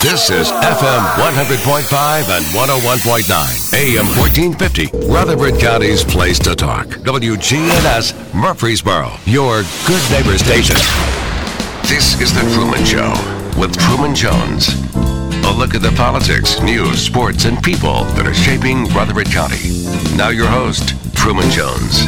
This is FM 100.5 and 101.9, AM 1450, Rutherford County's place to talk. WGNS Murfreesboro, your good neighbor station. This is The Truman Show with Truman Jones. A look at the politics, news, sports, and people that are shaping Rutherford County. Now your host, Truman Jones.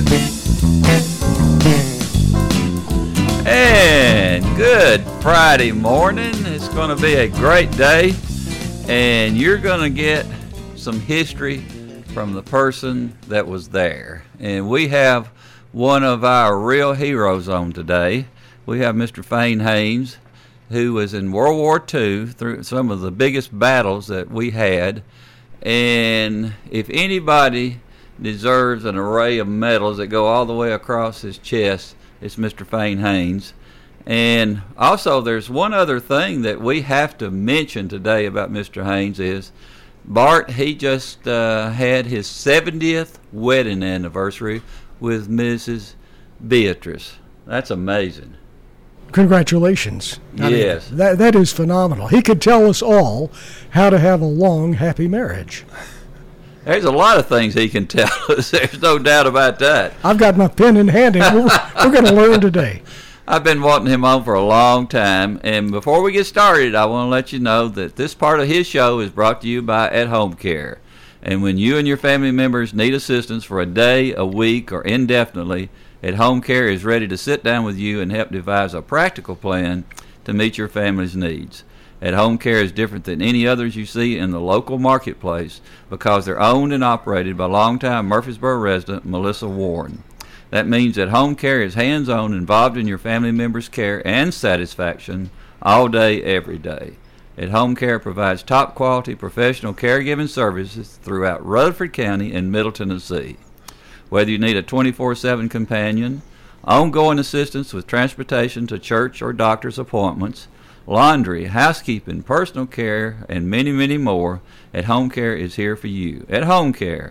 And good Friday morning. It's going to be a great day, and you're going to get some history from the person that was there. And we have one of our real heroes on today. We have Mr. Fayne Haynes, who was in World War II through some of the biggest battles that we had. And if anybody deserves an array of medals that go all the way across his chest, it's Mr. Fayne Haynes. And also there's one other thing that we have to mention today about Mr. Haynes is Bart, he just had his 70th wedding anniversary with Mrs. Beatrice. That's amazing. Congratulations. Yes. That is phenomenal. He could tell us all how to have a long, happy marriage. There's a lot of things he can tell us. There's no doubt about that. I've got my pen in hand, and we're going to learn today. I've been wanting him on for a long time, and before we get started, I want to let you know that this part of his show is brought to you by At Home Care. And when you and your family members need assistance for a day, a week, or indefinitely, At Home Care is ready to sit down with you and help devise a practical plan to meet your family's needs. At Home Care is different than any others you see in the local marketplace because they're owned and operated by longtime Murfreesboro resident Melissa Warren. That means that Home Care is hands-on, involved in your family members' care and satisfaction all day, every day. At Home Care provides top-quality professional caregiving services throughout Rutherford County and Middle Tennessee. Whether you need a 24/7 companion, ongoing assistance with transportation to church or doctor's appointments, laundry, housekeeping, personal care, and many, many more, At Home Care is here for you. At Home Care,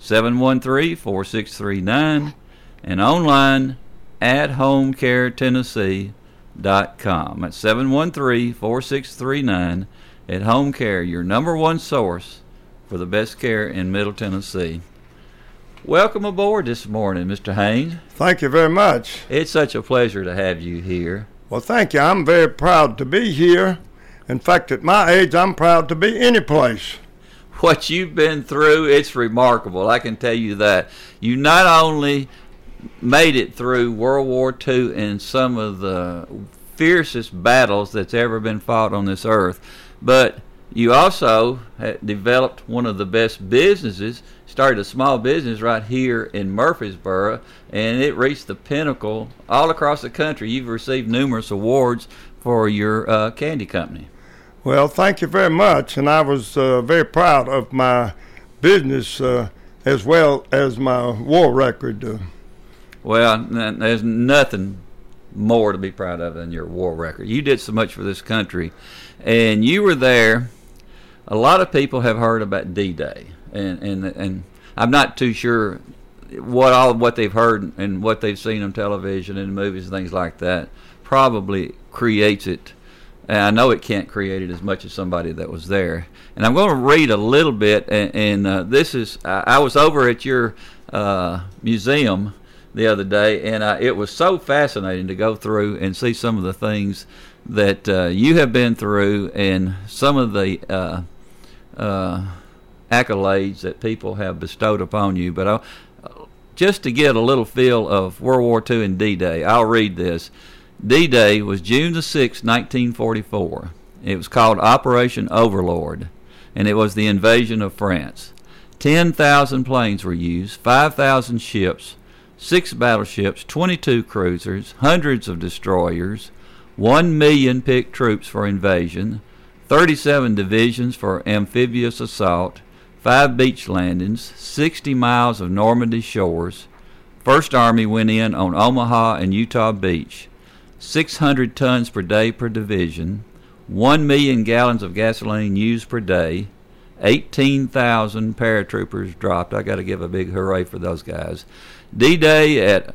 713-4639, and online at homecaretennessee.com. That's 713-4639. At Home Care, your number one source for the best care in Middle Tennessee. Welcome aboard this morning, Mr. Haynes. Thank you very much. It's such a pleasure to have you here. Well, thank you. I'm very proud to be here. In fact, at my age, I'm proud to be any place. What you've been through, it's remarkable. I can tell you that. You not only made it through World War II and some of the fiercest battles that's ever been fought on this earth, but you also developed one of the best businesses, started a small business right here in Murfreesboro, and it reached the pinnacle all across the country. You've received numerous awards for your candy company. Well, thank you very much, and I was very proud of my business as well as my war record. Well, there's nothing more to be proud of than your war record. You did so much for this country, and you were there. A lot of people have heard about D-Day, and I'm not too sure what they've heard and what they've seen on television and movies and things like that probably creates it. And I know it can't create it as much as somebody that was there. And I'm going to read a little bit, and this is I was over at your museum the other day, and it was so fascinating to go through and see some of the things that you have been through and some of the accolades that people have bestowed upon you. But just to get a little feel of World War II and D-Day, I'll read this. D-Day was June the 6th, 1944. It was called Operation Overlord, and it was the invasion of France. 10,000 planes were used, 5,000 ships, 6 battleships, 22 cruisers, hundreds of destroyers, 1 million picked troops for invasion, 37 divisions for amphibious assault, 5 beach landings, 60 miles of Normandy shores. First Army went in on Omaha and Utah Beach. 600 tons per day per division, 1 million gallons of gasoline used per day, 18,000 paratroopers dropped. I got to give a big hooray for those guys. D-Day at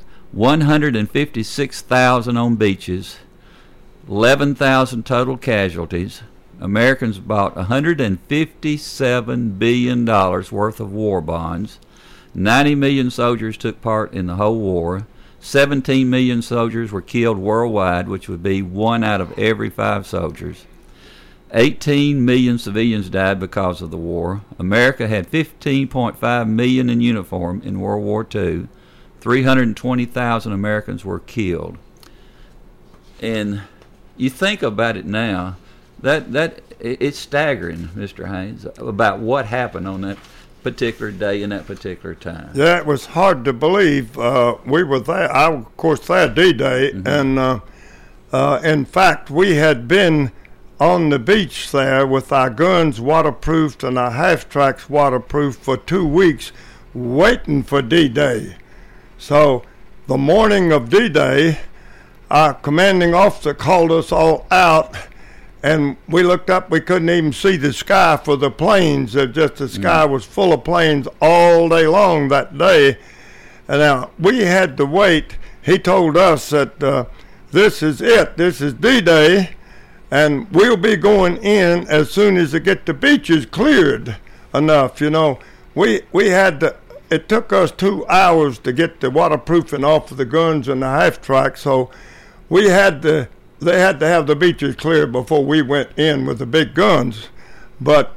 156,000 on beaches, 11,000 total casualties, Americans bought $157 billion worth of war bonds. 90 million soldiers took part in the whole war. 17 million soldiers were killed worldwide, which would be 1 out of every 5 soldiers. 18 million civilians died because of the war. America had 15.5 million in uniform in World War II. 320,000 Americans were killed. And you think about it now, that it's staggering, Mr. Haynes, about what happened on that particular day and that particular time. Yeah, it was hard to believe. We were there. I was, of course, there D-Day, and in fact, we had been on the beach there with our guns waterproofed and our half-tracks waterproofed for 2 weeks, waiting for D-Day. So the morning of D-Day, our commanding officer called us all out, and we looked up. We couldn't even see the sky for the planes. Just the sky was full of planes all day long that day. And now we had to wait. He told us that this is it. This is D-Day, and we'll be going in as soon as they get the beaches cleared enough. You know, we had to. It took us 2 hours to get the waterproofing off of the guns and the half-track, so we had to. They had to have the beaches cleared before we went in with the big guns. But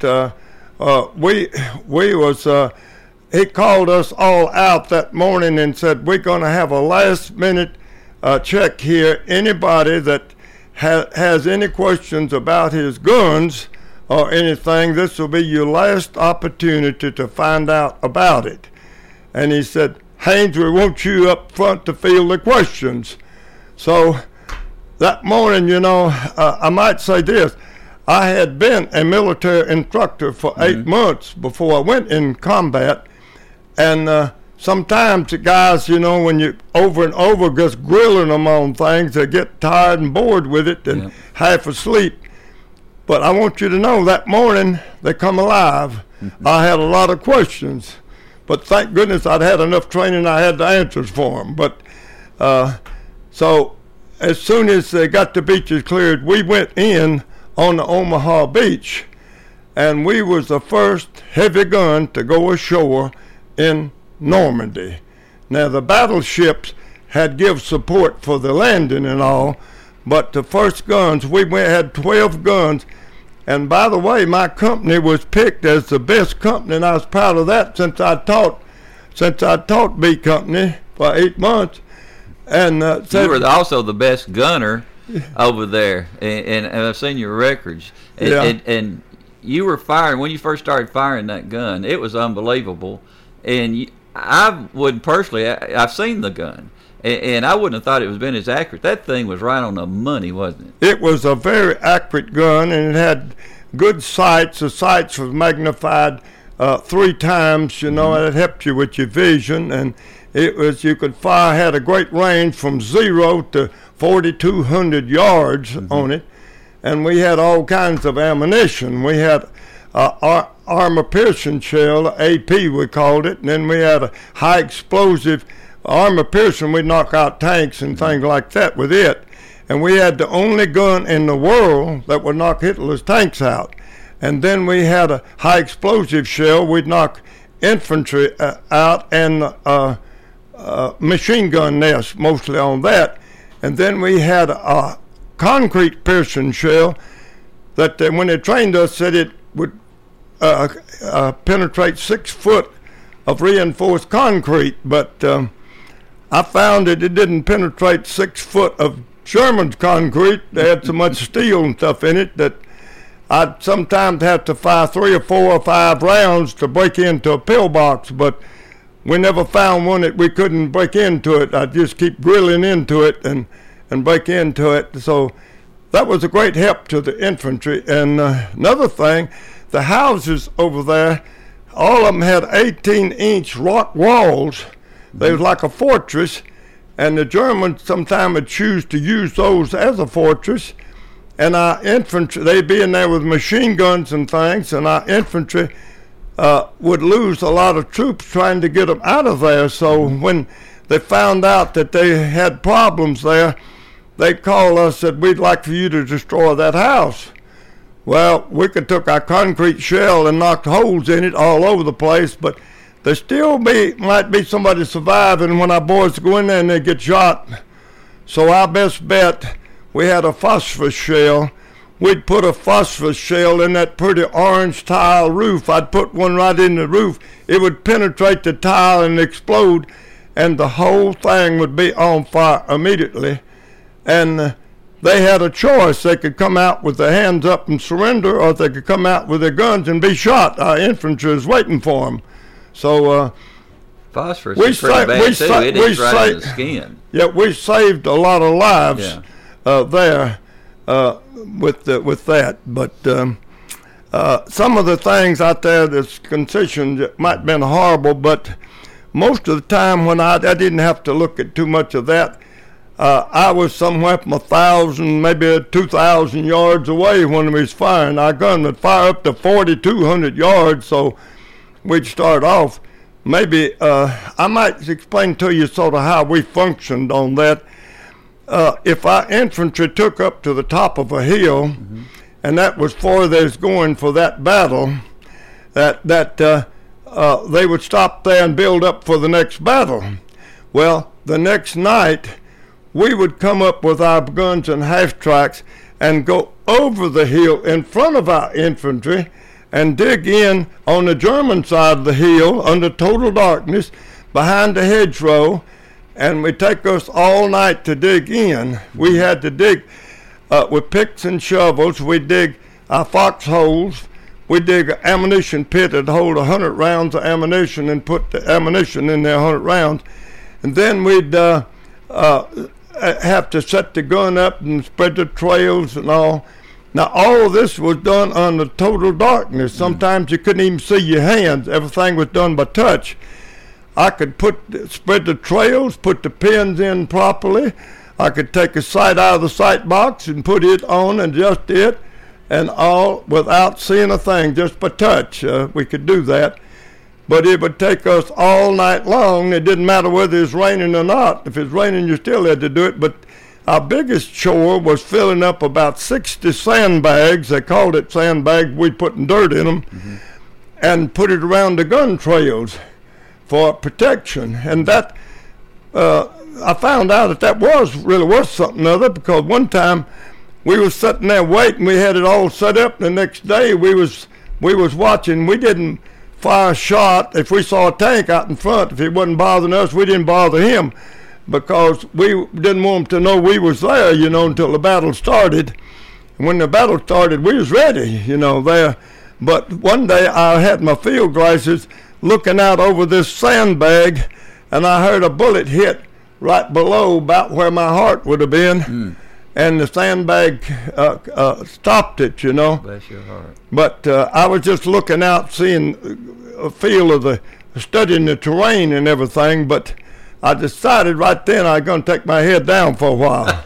he called us all out that morning and said, we're going to have a last-minute check here. Anybody that has any questions about his guns or anything, this will be your last opportunity to find out about it. And he said, Haynes, we want you up front to field the questions. So that morning, you know, I might say this. I had been a military instructor for 8 months before I went in combat. And sometimes the guys, you know, when you over and over just grilling them on things, they get tired and bored with it and half asleep. But I want you to know that morning they come alive. I had a lot of questions. But thank goodness I'd had enough training, I had the answers for them. But so as soon as they got the beaches cleared, we went in on the Omaha beach, and we was the first heavy gun to go ashore in Normandy. Now the battleships had give support for the landing and all, but the first guns, we had 12 guns. And by the way, my company was picked as the best company, and I was proud of that since I taught B Company for 8 months. And you were also the best gunner over there, and I've seen your records. And you were firing when you first started firing that gun. It was unbelievable. And I would personally, I've seen the gun, and I wouldn't have thought it was been as accurate. That thing was right on the money, wasn't it? It was a very accurate gun, and it had good sights. The sights was magnified 3 times. You know, and it helped you with your vision. And it was, you could fire, had a great range from 0 to 4,200 yards on it. And we had all kinds of ammunition. We had armor-piercing shell, AP we called it, and then we had a high explosive armor-piercing. We'd knock out tanks and things like that with it. And we had the only gun in the world that would knock Hitler's tanks out. And then we had a high explosive shell. We'd knock infantry out, and machine gun nests mostly on that. And then we had a concrete piercing shell that when they trained us said it would penetrate 6 foot of reinforced concrete, but I found that it didn't penetrate 6 foot of Sherman's concrete. They had so much steel and stuff in it that I'd sometimes have to fire 3 or 4 or 5 rounds to break into a pillbox, but we never found one that we couldn't break into it. I'd just keep drilling into it and break into it. So that was a great help to the infantry. And another thing, the houses over there, all of them had 18-inch rock walls. They was like a fortress, and the Germans sometimes would choose to use those as a fortress. And our infantry, they'd be in there with machine guns and things, and our infantry would lose a lot of troops trying to get them out of there. So when they found out that they had problems there, they called us, said, we'd like for you to destroy that house. Well, we could took our concrete shell and knocked holes in it all over the place, but there still might be somebody surviving when our boys go in there and they get shot. So our best bet, we had a phosphorus shell. We'd put a phosphorus shell in that pretty orange tile roof. I'd put one right in the roof. It would penetrate the tile and explode, and the whole thing would be on fire immediately. And they had a choice. They could come out with their hands up and surrender, or they could come out with their guns and be shot. Our infantry is waiting for them. So phosphorus is pretty bad too. It is right in the skin. Yeah, we saved a lot of lives there with that. But some of the things out there that's concessions might have been horrible, but most of the time when I didn't have to look at too much of that. I was somewhere from 1,000, maybe 2,000 yards away when we was firing. Our gun would fire up to 4,200 yards, so we'd start off. Maybe I might explain to you sort of how we functioned on that. If our infantry took up to the top of a hill, and that was far they was going for that battle, they would stop there and build up for the next battle. Well, the next night, we would come up with our guns and half tracks and go over the hill in front of our infantry and dig in on the German side of the hill under total darkness behind the hedgerow, and we take us all night to dig in. We had to dig with picks and shovels. We dig our foxholes. We dig an ammunition pit that hold 100 rounds of ammunition and put the ammunition in there, 100 rounds. And then we'd have to set the gun up and spread the trails and all. Now, all of this was done under total darkness. Sometimes you couldn't even see your hands. Everything was done by touch. I could spread the trails, put the pins in properly. I could take a sight out of the sight box and put it on and adjust it, and all without seeing a thing, just by touch. We could do that. But it would take us all night long. It didn't matter whether it was raining or not. If it was raining, you still had to do it. But our biggest chore was filling up about 60 sandbags. They called it sandbags. We'd put dirt in them and put it around the gun trails for protection. And that, I found out that was really worth something other, because one time we was sitting there waiting. We had it all set up. The next day we was watching. We didn't fire a shot. If we saw a tank out in front, if it wasn't bothering us, we didn't bother him, because we didn't want him to know we was there, until the battle started. And when the battle started, we was ready, there. But one day I had my field glasses looking out over this sandbag, and I heard a bullet hit right below about where my heart would have been. And the sandbag stopped it, Bless your heart. But I was just looking out, seeing a feel of studying the terrain and everything. But I decided right then I was going to take my head down for a while.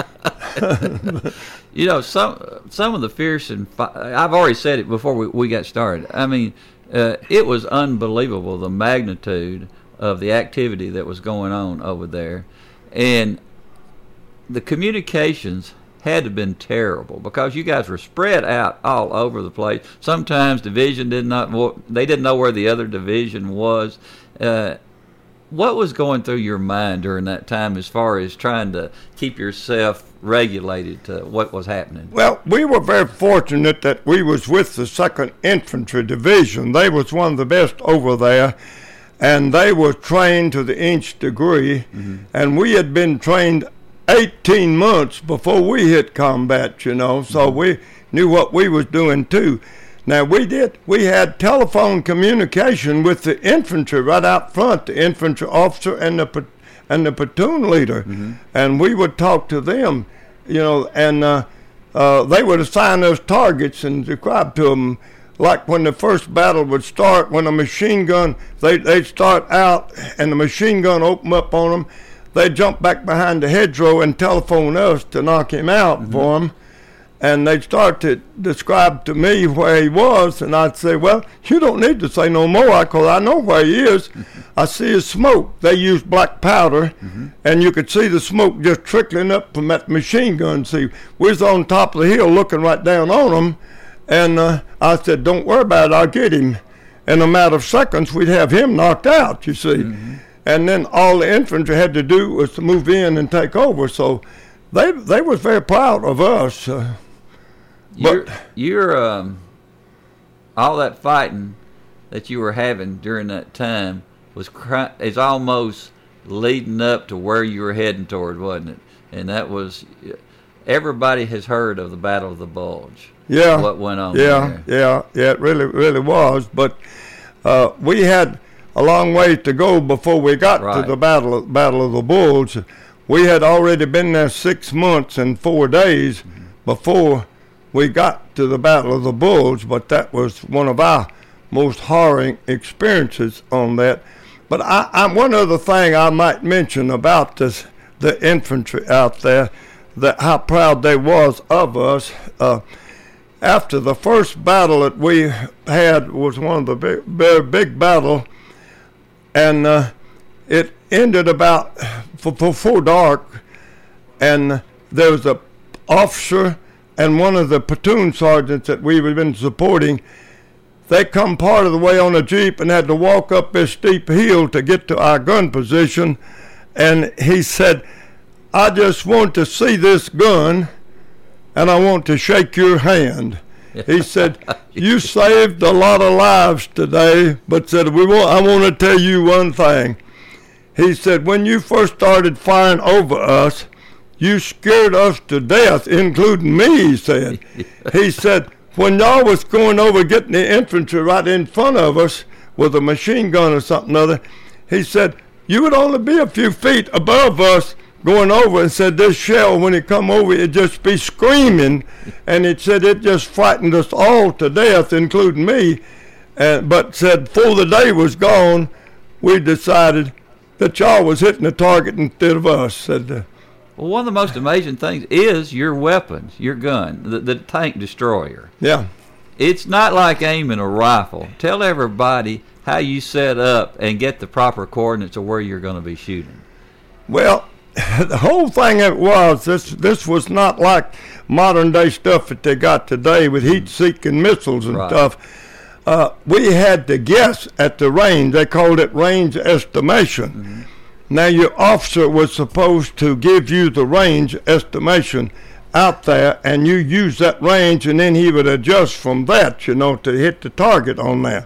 Some of the fierce and I've already said it before we got started. I mean, it was unbelievable, the magnitude of the activity that was going on over there, and the communications had to have been terrible, because you guys were spread out all over the place. Sometimes division didn't know where the other division was. What was going through your mind during that time as far as trying to keep yourself regulated to what was happening? Well, we were very fortunate that we was with the 2nd Infantry Division. They was one of the best over there, and they were trained to the nth degree, and we had been trained 18 months before we hit combat, so we knew what we was doing too. Now we had telephone communication with the infantry right out front, the infantry officer and the platoon leader, and we would talk to them, and they would assign us targets and describe to them, like when the first battle would start, when a machine gun, they'd start out and the machine gun open up on them. They'd jump back behind the hedgerow and telephone us to knock him out for him. And they'd start to describe to me where he was, and I'd say, well, you don't need to say no more, because I know where he is. I see his smoke. They used black powder, and you could see the smoke just trickling up from that machine gun. See, we was on top of the hill looking right down on them, And I said, don't worry about it, I'll get him. In a matter of seconds, we'd have him knocked out, you see. Mm-hmm. And then all the infantry had to do was to move in and take over. So they were very proud of us. You're all that fighting that you were having during that time is almost leading up to where you were heading toward, wasn't it? And that was, everybody has heard of the Battle of the Bulge. Yeah. What went on there. Yeah, it really was. But we had a long way to go before we got to the Battle of the Bulge. We had already been there 6 months and 4 days before we got to the Battle of the Bulge, but that was one of our most harrowing experiences on that. But one other thing I might mention about the infantry out there, that how proud they was of us. After the first battle that we had was one of the very big battle, and it ended about before dark, and there was a officer and one of the platoon sergeants that we had been supporting. They come part of the way on a Jeep and had to walk up this steep hill to get to our gun position. And he said, I just want to see this gun and I want to shake your hand. He said, you saved a lot of lives today, but said, I want to tell you one thing. He said, when you first started firing over us, you scared us to death, including me, he said. He said, when y'all was going over getting the infantry right in front of us with a machine gun or something other, he said, you would only be a few feet above us going over, and said this shell, when it come over, it'd just be screaming. And it said it just frightened us all to death, including me. But said before the day was gone, we decided that y'all was hitting the target instead of us. Said, well, one of the most amazing things is your weapons, your gun, the tank destroyer. Yeah. It's not like aiming a rifle. Tell everybody how you set up and get the proper coordinates of where you're going to be shooting. Well, the whole thing it was, this was not like modern day stuff that they got today with heat-seeking missiles and stuff. We had to guess at the range. They called it range estimation. Mm-hmm. Now, your officer was supposed to give you the range estimation out there, and you use that range, and then he would adjust from that, to hit the target on there.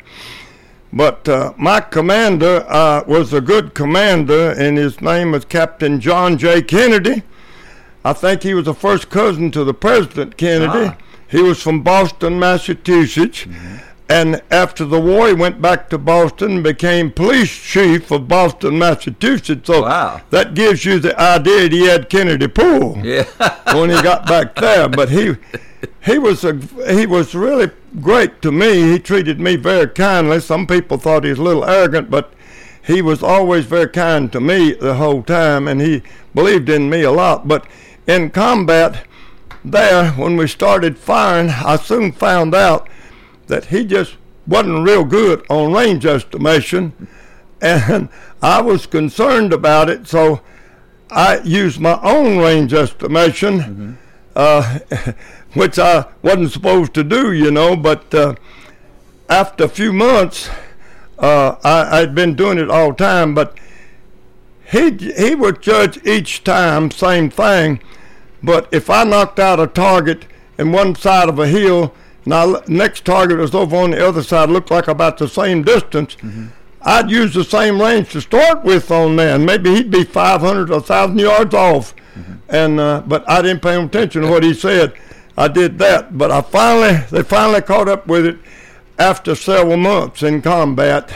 But my commander was a good commander, and his name was Captain John J. Kennedy. I think he was the first cousin to the President Kennedy. He was from Boston, Massachusetts. Mm-hmm. And after the war, he went back to Boston and became police chief of Boston, Massachusetts. So that gives you the idea that he had Kennedy pull when he got back there. But he was really great to me. He treated me very kindly. Some people thought he was a little arrogant, but he was always very kind to me the whole time, and he believed in me a lot. But in combat there, when we started firing, I soon found out that he just wasn't real good on range estimation, and I was concerned about it, so I used my own range estimation, which I wasn't supposed to do, but after a few months, I'd been doing it all the time, but he would judge each time, same thing, but if I knocked out a target in one side of a hill, now, next target was over on the other side, looked like about the same distance. Mm-hmm. I'd use the same range to start with on there, and maybe he'd be 500 or 1,000 yards off. Mm-hmm. And but I didn't pay attention to what he said. I did that, but they finally caught up with it after several months in combat.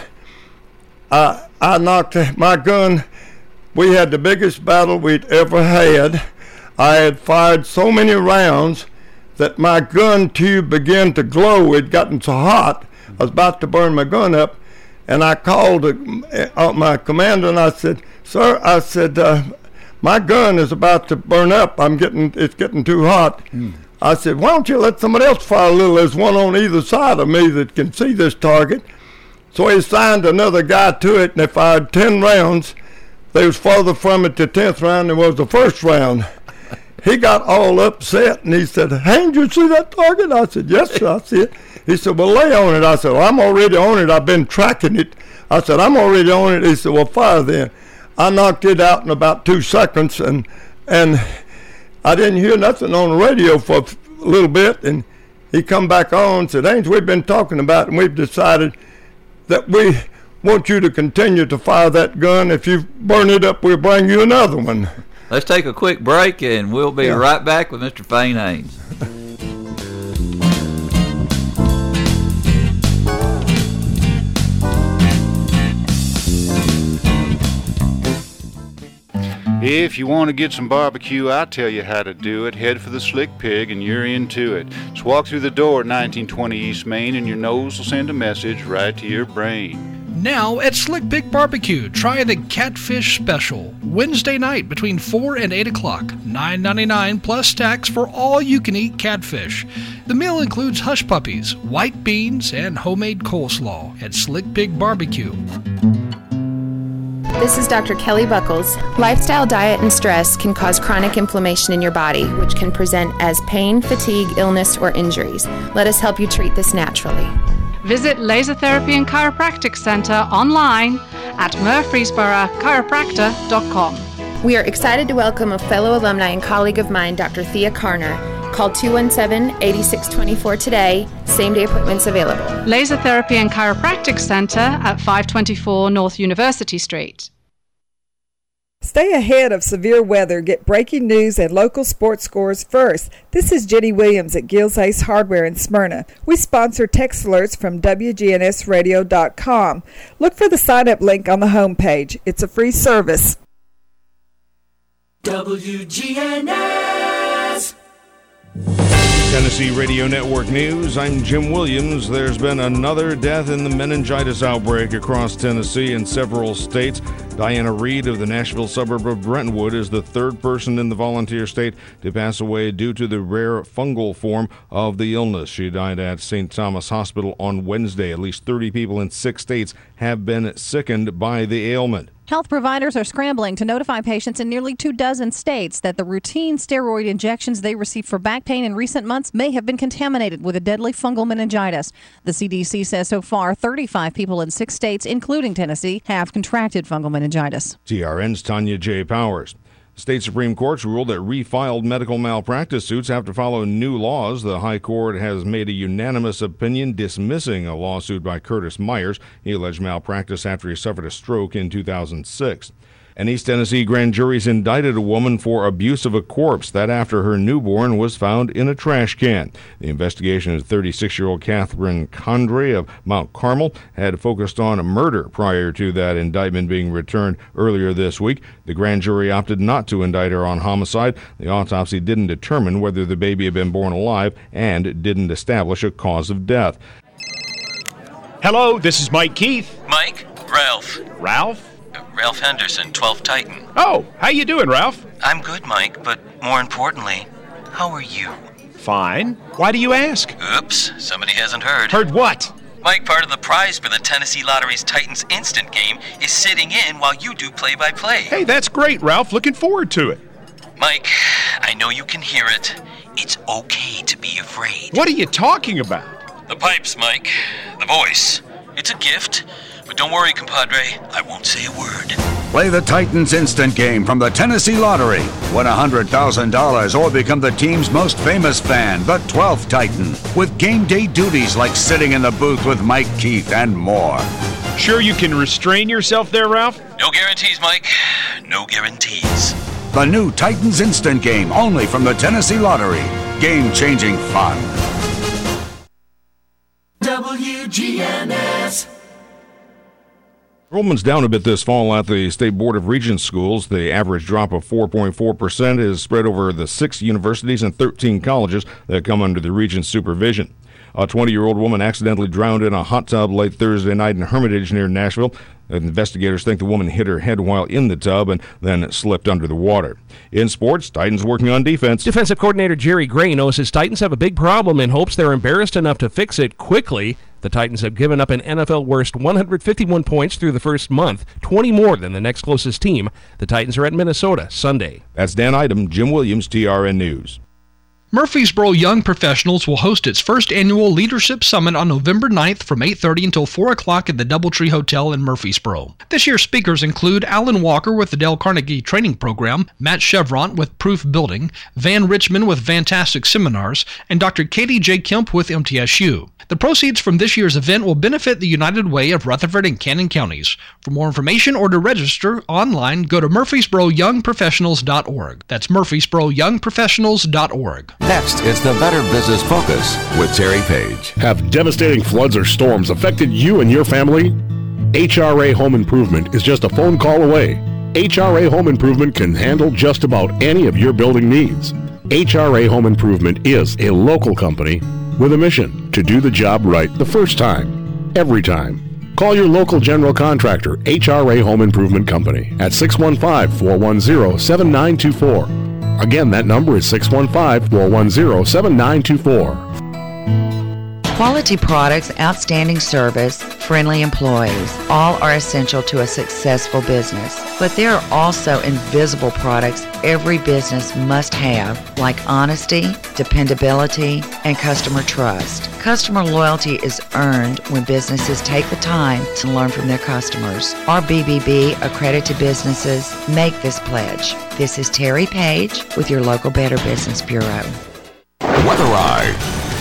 I knocked my gun. We had the biggest battle we'd ever had. I had fired so many rounds that my gun tube began to glow. It'd gotten so hot, I was about to burn my gun up, and I called my commander and I said, "Sir," I said, "my gun is about to burn up. It's getting too hot." I said, "Why don't you let somebody else fire a little? There's one on either side of me that can see this target." So he assigned another guy to it, and they fired 10 rounds. They was farther from it the 10th round than was the first round. he got all upset, and he said, "Hey, did you see that target?" I said, "Yes, sir, I see it." He said, "Well, lay on it." I said, "Well, I'm already on it. I've been tracking it." I said, "I'm already on it." He said, "Well, fire then." I knocked it out in about 2 seconds, and I didn't hear nothing on the radio for a little bit, and he come back on and said, "Ains, we've been talking about it, and we've decided that we want you to continue to fire that gun. If you burn it up, we'll bring you another one." Let's take a quick break, and we'll be right back with Mr. Fane Ains. If you want to get some barbecue, I'll tell you how to do it. Head for the Slick Pig and you're into it. Just walk through the door at 1920 East Main and your nose will send a message right to your brain. Now at Slick Pig Barbecue, try the Catfish Special. Wednesday night between 4 and 8 o'clock. $9.99 plus tax for all you can eat catfish. The meal includes hush puppies, white beans, and homemade coleslaw at Slick Pig Barbecue. This is Dr. Kelly Buckles. Lifestyle, diet, and stress can cause chronic inflammation in your body, which can present as pain, fatigue, illness, or injuries. Let us help you treat this naturally. Visit Laser Therapy and Chiropractic Center online at murfreesborochiropractor.com. We are excited to welcome a fellow alumni and colleague of mine, Dr. Thea Carner. Call 217-8624 today. Same-day appointments available. Laser Therapy and Chiropractic Center at 524 North University Street. Stay ahead of severe weather. Get breaking news and local sports scores first. This is Jenny Williams at Gills Ace Hardware in Smyrna. We sponsor text alerts from WGNSradio.com. Look for the sign-up link on the homepage. It's a free service. WGNS. Tennessee Radio Network News. I'm Jim Williams. There's been another death in the meningitis outbreak across Tennessee and several states. Diana Reed of the Nashville suburb of Brentwood is the third person in the volunteer state to pass away due to the rare fungal form of the illness. She died at St. Thomas Hospital on Wednesday. At least 30 people in 6 states have been sickened by the ailment. Health providers are scrambling to notify patients in nearly 24 states that the routine steroid injections they received for back pain in recent months may have been contaminated with a deadly fungal meningitis. The CDC says so far 35 people in 6 states, including Tennessee, have contracted fungal meningitis. TRN's Tanya J. Powers. State Supreme Court's ruled that refiled medical malpractice suits have to follow new laws. The High Court has made a unanimous opinion dismissing a lawsuit by Curtis Myers. He alleged malpractice after he suffered a stroke in 2006. An East Tennessee grand jury's indicted a woman for abuse of a corpse. That after her newborn was found in a trash can. The investigation of 36-year-old Catherine Condrey of Mount Carmel had focused on a murder prior to that indictment being returned earlier this week. The grand jury opted not to indict her on homicide. The autopsy didn't determine whether the baby had been born alive and didn't establish a cause of death. Hello, this is Mike Keith. Mike? Ralph. Ralph? Ralph Henderson, 12th Titan. Oh, how you doing, Ralph? I'm good, Mike, but more importantly, how are you? Fine. Why do you ask? Oops, somebody hasn't heard. Heard what? Mike, part of the prize for the Tennessee Lottery's Titans Instant Game is sitting in while you do play-by-play. Hey, that's great, Ralph. Looking forward to it. Mike, I know you can hear it. It's okay to be afraid. What are you talking about? The pipes, Mike. The voice. It's a gift. But don't worry, compadre, I won't say a word. Play the Titans Instant Game from the Tennessee Lottery. Win $100,000 or become the team's most famous fan, the 12th Titan, with game day duties like sitting in the booth with Mike Keith and more. Sure you can restrain yourself there, Ralph? No guarantees, Mike. No guarantees. The new Titans Instant Game, only from the Tennessee Lottery. Game-changing fun. WGNS. Enrollment's down a bit this fall at the State Board of Regents schools. The average drop of 4.4% is spread over the 6 universities and 13 colleges that come under the Regents' supervision. A 20-year-old woman accidentally drowned in a hot tub late Thursday night in Hermitage near Nashville. Investigators think the woman hit her head while in the tub and then slipped under the water. In sports, Titans working on defense. Defensive coordinator Jerry Gray knows his Titans have a big problem and hopes they're embarrassed enough to fix it quickly. The Titans have given up an NFL worst 151 points through the first month, 20 more than the next closest team. The Titans are at Minnesota Sunday. That's Dan Idem, Jim Williams, TRN News. Murfreesboro Young Professionals will host its first annual Leadership Summit on November 9th from 8:30 until 4 o'clock at the Doubletree Hotel in Murfreesboro. This year's speakers include Alan Walker with the Dale Carnegie Training Program, Matt Chevron with Proof Building, Van Richmond with Fantastic Seminars, and Dr. Katie J. Kemp with MTSU. The proceeds from this year's event will benefit the United Way of Rutherford and Cannon counties. For more information or to register online, go to murfreesboroyoungprofessionals.org. That's murfreesboroyoungprofessionals.org. Next is the Better Business Focus with Terry Page. Have devastating floods or storms affected you and your family? HRA Home Improvement is just a phone call away. HRA Home Improvement can handle just about any of your building needs. HRA Home Improvement is a local company with a mission to do the job right the first time, every time. Call your local general contractor, HRA Home Improvement Company, at 615-410-7924. Again, that number is 615-410-7924. Quality products, outstanding service, friendly employees, all are essential to a successful business. But there are also invisible products every business must have, like honesty, dependability, and customer trust. Customer loyalty is earned when businesses take the time to learn from their customers. Our BBB accredited businesses make this pledge. This is Terry Page with your local Better Business Bureau. Weather Eye.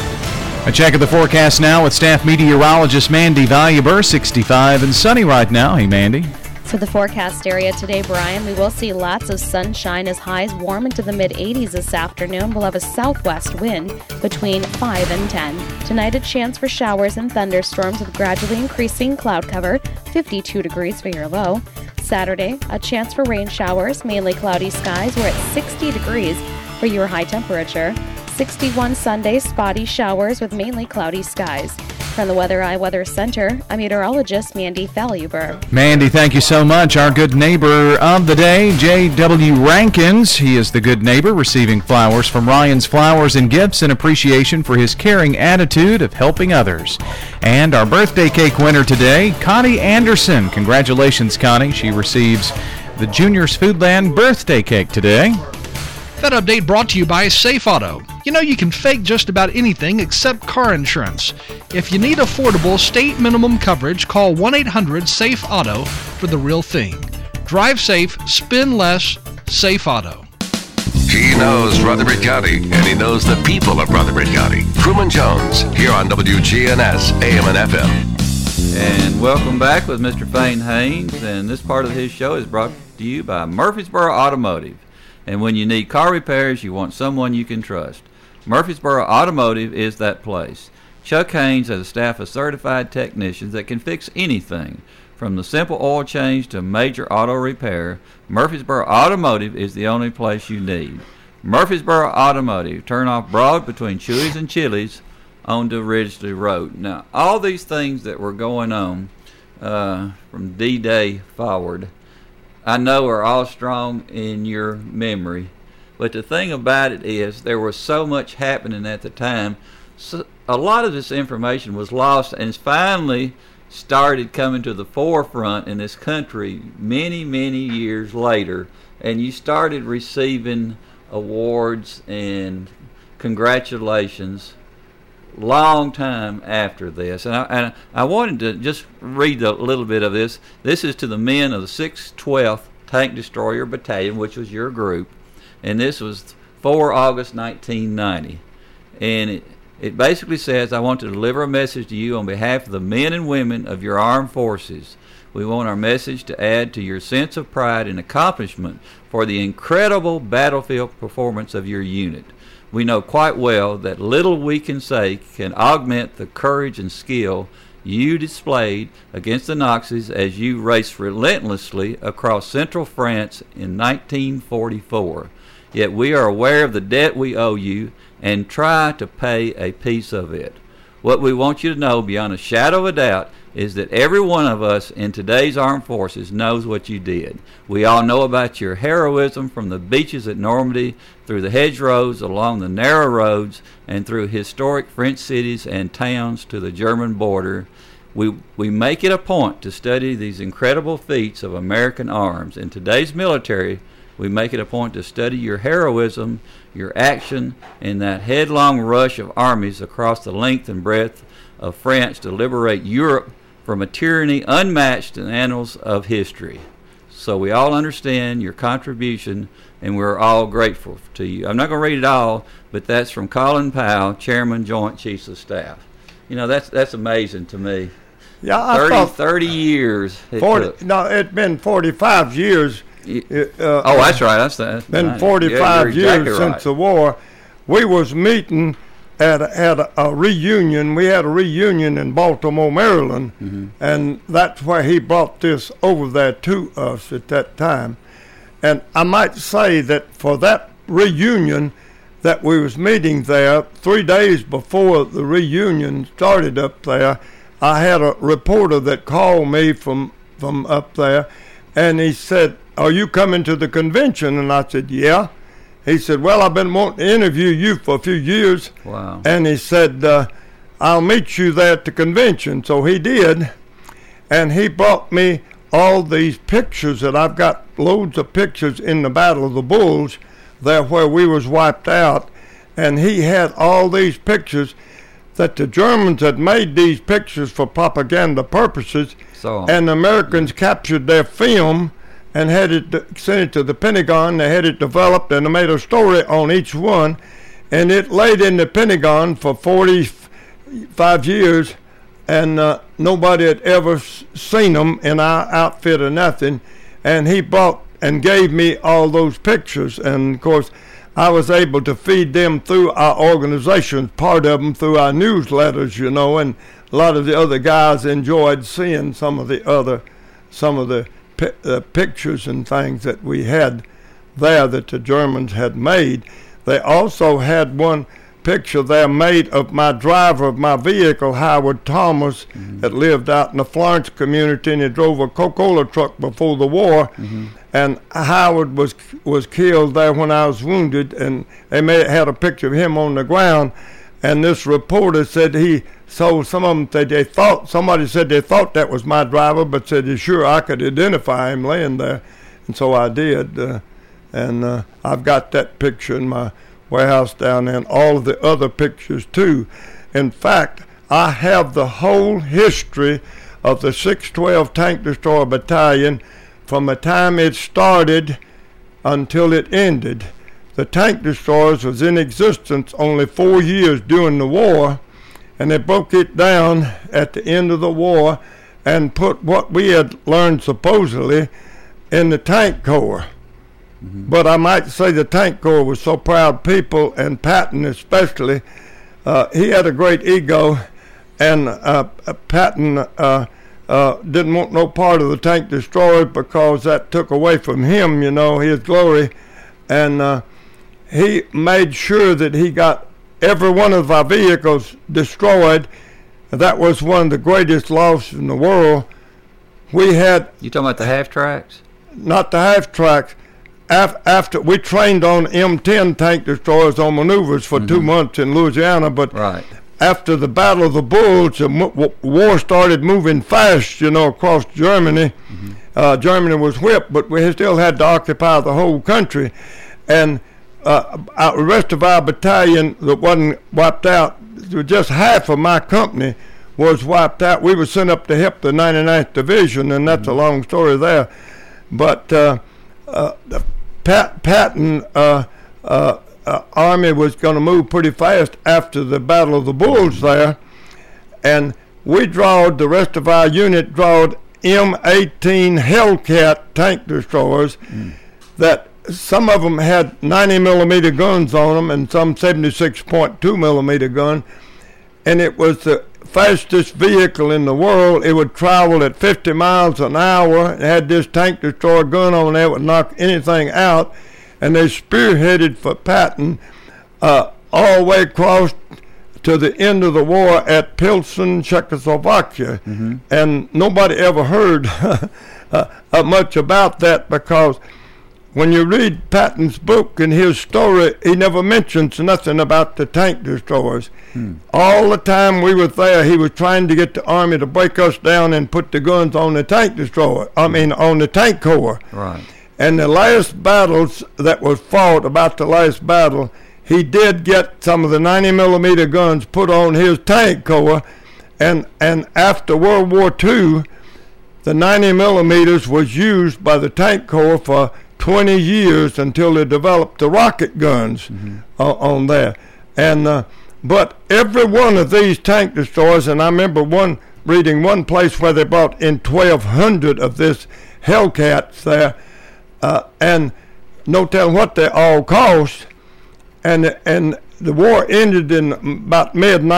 A check of the forecast now with staff meteorologist Mandy Valuber. 65 and sunny right now. Hey, Mandy. For the forecast area today, Brian, we will see lots of sunshine as highs warm into the mid-80s this afternoon. We'll have a southwest wind between 5 and 10. Tonight, a chance for showers and thunderstorms with gradually increasing cloud cover, 52 degrees for your low. Saturday, a chance for rain showers, mainly cloudy skies. We're at 60 degrees for your high temperature. 61 Sunday, spotty showers with mainly cloudy skies. From the Weather Eye Weather Center, I'm meteorologist Mandy Valuber. Mandy, thank you so much. Our good neighbor of the day, J.W. Rankins. He is the good neighbor receiving flowers from Ryan's Flowers and Gifts in appreciation for his caring attitude of helping others. And our birthday cake winner today, Connie Anderson. Congratulations, Connie. She receives the Juniors Foodland birthday cake today. That update brought to you by Safe Auto. You know you can fake just about anything except car insurance. If you need affordable state minimum coverage, call 1-800-SAFE-AUTO for the real thing. Drive safe, spend less, Safe Auto. He knows Rutherford County, and he knows the people of Rutherford County. Truman Jones, here on WGNS, AM and FM. And welcome back with Mr. Fane Haynes, and this part of his show is brought to you by Murfreesboro Automotive. And when you need car repairs, you want someone you can trust. Murfreesboro Automotive is that place. Chuck Haynes has a staff of certified technicians that can fix anything. From the simple oil change to major auto repair, Murfreesboro Automotive is the only place you need. Murfreesboro Automotive, turn off Broad between Chewy's and Chili's onto Ridgely Road. Now, all these things that were going on from D-Day forward, I know are all strong in your memory. But the thing about it is there was so much happening at the time. So a lot of this information was lost and finally started coming to the forefront in this country many, many years later. And you started receiving awards and congratulations long time after this. And I wanted to just read a little bit of this. This is to the men of the 612th Tank Destroyer Battalion, which was your group. And this was 4 August 1990. And it basically says, I want to deliver a message to you on behalf of the men and women of your armed forces. We want our message to add to your sense of pride and accomplishment for the incredible battlefield performance of your unit. We know quite well that little we can say can augment the courage and skill you displayed against the Nazis as you raced relentlessly across central France in 1944. Yet we are aware of the debt we owe you and try to pay a piece of it. What we want you to know beyond a shadow of a doubt is that every one of us in today's armed forces knows what you did. We all know about your heroism from the beaches at Normandy, through the hedgerows, along the narrow roads, and through historic French cities and towns to the German border. We make it a point to study these incredible feats of American arms. In today's military, we make it a point to study your heroism, your action, in that headlong rush of armies across the length and breadth of France to liberate Europe from a tyranny unmatched in the annals of history. So we all understand your contribution, and we're all grateful to you. I'm not going to read it all, but that's from Colin Powell, Chairman, Joint Chiefs of Staff. You know, that's amazing to me. Yeah, I 30 years. It's been 45 years. That's right. That's been 45 years since the war. We was meeting at a reunion. We had a reunion in Baltimore, Maryland, and that's where he brought this over there to us at that time. And I might say that for that reunion that we was meeting there, 3 days before the reunion started up there, I had a reporter that called me from up there, and he said, "Are you coming to the convention?" And I said, "Yeah." He said, "Well, I've been wanting to interview you for a few years." Wow. And he said, "I'll meet you there at the convention." So he did, and he brought me all these pictures that I've got loads of pictures in the Battle of the Bulge, there where we was wiped out, and he had all these pictures that the Germans had made these pictures for propaganda purposes, and the Americans captured their film and had it sent it to the Pentagon. They had it developed, and they made a story on each one, and it laid in the Pentagon for 45 years, and nobody had ever seen them in our outfit or nothing. And he brought and gave me all those pictures, and of course I was able to feed them through our organization, part of them through our newsletters, you know, and a lot of the other guys enjoyed seeing some of the pictures and things that we had there that the Germans had made. They also had one picture there made of my driver of my vehicle, Howard Thomas, that lived out in the Florence community, and he drove a Coca-Cola truck before the war. And Howard was killed there when I was wounded, and they had a picture of him on the ground. And this reporter said some of them said somebody said they thought that was my driver, but said sure I could identify him laying there, and so I did. And I've got that picture in my warehouse down there, and all of the other pictures too. In fact, I have the whole history of the 612 Tank Destroyer Battalion from the time it started until it ended. The tank destroyers was in existence only 4 years during the war, and they broke it down at the end of the war and put what we had learned supposedly in the tank corps. But I might say the tank corps was so proud people, and Patton especially. He had a great ego, and Patton didn't want no part of the tank destroyers because that took away from him, you know, his glory. And he made sure that he got every one of our vehicles destroyed. That was one of the greatest losses in the world. We had... You talking about the half-tracks? Not the half-tracks. After we trained on M10 tank destroyers on maneuvers for 2 months in Louisiana, but after the Battle of the Bulge, the war started moving fast, you know, across Germany. Germany was whipped, but we still had to occupy the whole country. And the rest of our battalion that wasn't wiped out, just half of my company was wiped out. We were sent up to help the 99th Division, and that's a long story there. But Patton army was going to move pretty fast after the Battle of the Bulge there, and we drawed, the rest of our unit drawed M18 Hellcat tank destroyers that some of them had 90 millimeter guns on them and some 76.2 millimeter gun, and it was the fastest vehicle in the world. It would travel at 50 miles an hour. It had this tank destroyer gun on there, would knock anything out, and they spearheaded for Patton all the way across to the end of the war at Pilsen, Czechoslovakia. And nobody ever heard much about that, because when you read Patton's book and his story, he never mentions nothing about the tank destroyers. All the time we were there, he was trying to get the Army to break us down and put the guns on the tank destroyer, on the tank corps. Right. And the last battles that was fought, about the last battle, he did get some of the 90-millimeter guns put on his tank corps, and after World War II, the 90 millimeters was used by the tank corps for 20 years until they developed the rocket guns on there. And but every one of these tank destroyers, and I remember reading one place where they brought in 1,200 of this Hellcats there, and no telling what they all cost. And the war ended in about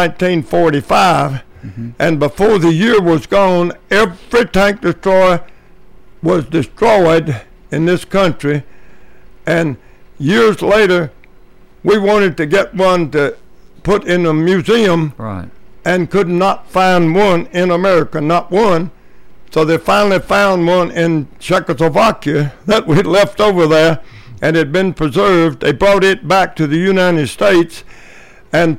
mid-1945, and before the year was gone, every tank destroyer was destroyed in this country. And years later, we wanted to get one to put in a museum, and could not find one in America, not one. So they finally found one in Czechoslovakia that we had left over there, and had been preserved. They brought it back to the United States and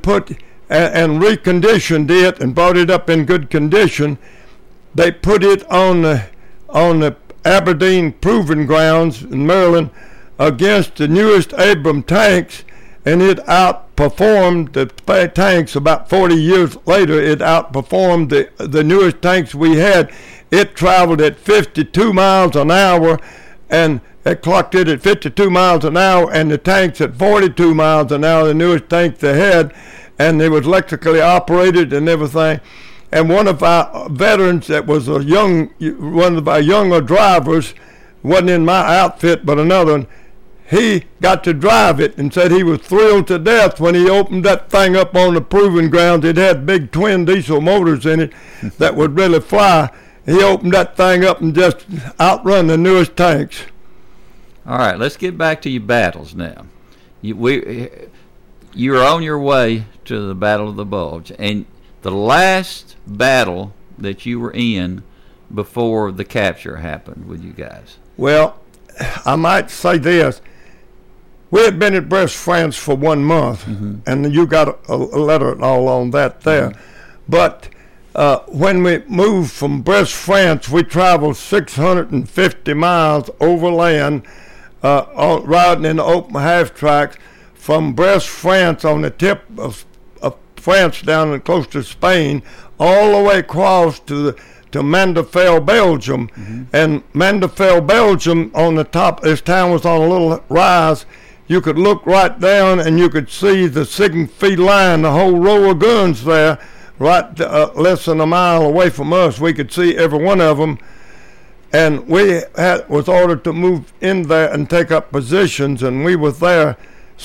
reconditioned it and brought it up in good condition. They put it on the Aberdeen Proving Grounds in Maryland against the newest Abrams tanks, and it outperformed the tanks. About 40 years later, it outperformed the newest tanks we had. It traveled at 52 miles an hour, and they clocked it at 52 miles an hour, and the tanks at 42 miles an hour, the newest tank they had, and they was electrically operated and everything. And one of our veterans that was one of our younger drivers, wasn't in my outfit but another one, he got to drive it and said he was thrilled to death when he opened that thing up on the proving ground. It had big twin diesel motors in it that would really fly. He opened that thing up and just outrun the newest tanks. All right, let's get back to your battles now. You're on your way to the Battle of the Bulge, and the last battle that you were in before the capture happened with you guys. Well, I might say this. We had been at Brest, France for 1 month, and you got a letter all on that there. But when we moved from Brest, France, we traveled 650 miles overland, riding in the open half tracks from Brest, France, on the tip of France down close to Spain, all the way across to Mandeville, Belgium. And Mandeville, Belgium, on the top, this town was on a little rise. You could look right down and you could see the Signal line, the whole row of guns there, right less than a mile away from us. We could see every one of them. And we was ordered to move in there and take up positions, and we were there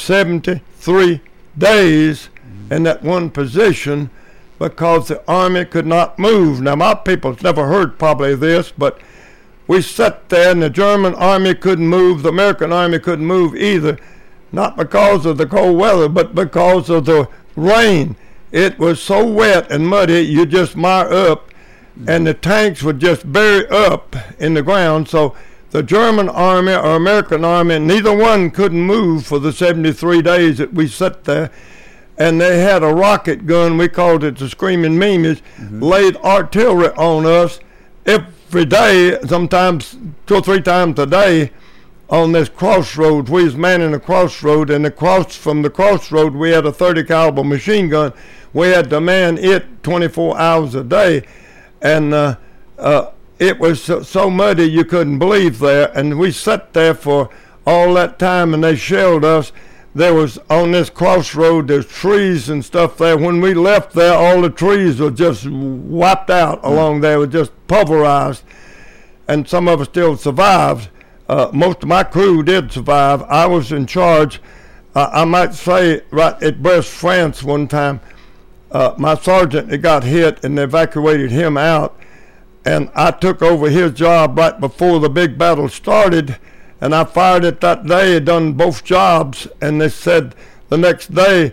73 days in that one position because the Army could not move. Now, my people's never heard probably this, but we sat there and the German Army couldn't move, the American Army couldn't move either, not because of the cold weather, but because of the rain. It was so wet and muddy, you just mire up, and the tanks would just bury up in the ground. So the German Army or American Army, neither one couldn't move for the 73 days that we sat there. And they had a rocket gun, we called it the Screaming Mimes, laid artillery on us every day, sometimes 2 or 3 times a day on this crossroads. We was manning a crossroad, and from the crossroad we had a 30 caliber machine gun. We had to man it 24 hours a day. And it was so muddy you couldn't believe there. And we sat there for all that time, and they shelled us. There was, on this crossroad, there's trees and stuff there. When we left there, all the trees were just wiped out along there, were just pulverized. And some of us still survived. Most of my crew did survive. I was in charge. I might say, right at Brest, France one time, my sergeant had got hit and they evacuated him out, and I took over his job right before the big battle started, and I fired it that day, had done both jobs, and they said the next day